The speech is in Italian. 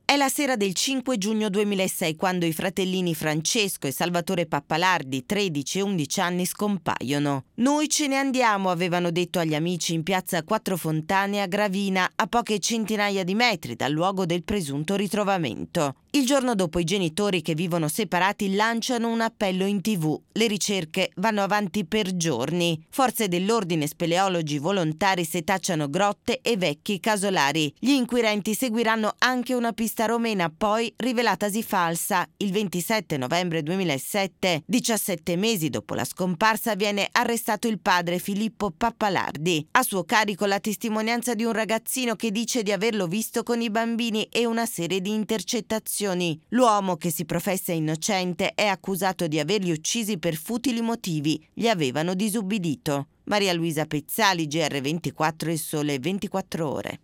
È la sera del 5 giugno 2006 quando i fratellini Francesco e Salvatore Pappalardi, 13 e 11 anni, scompaiono. Noi ce ne andiamo, avevano detto agli amici in piazza Quattro Fontane a Gravina, a poche centinaia di metri dal luogo del presunto ritrovamento. Il giorno dopo i genitori, che vivono separati, lanciano un appello in TV. Le ricerche vanno avanti per giorni. Forze dell'ordine, speleologi, volontari setacciano grotte e vecchi casolari. Gli inquirenti seguiranno anche una pista romena, poi rivelatasi falsa. Il 27 novembre 2007, 17 mesi dopo la scomparsa, viene arrestato il padre Filippo Pappalardi. A suo carico la testimonianza di un ragazzino che dice di averlo visto con i bambini e una serie di intercettazioni. L'uomo, che si professa innocente, è accusato di averli uccisi per futili motivi. Gli avevano disubbidito. Maria Luisa Pezzali, GR24, Il Sole 24 Ore.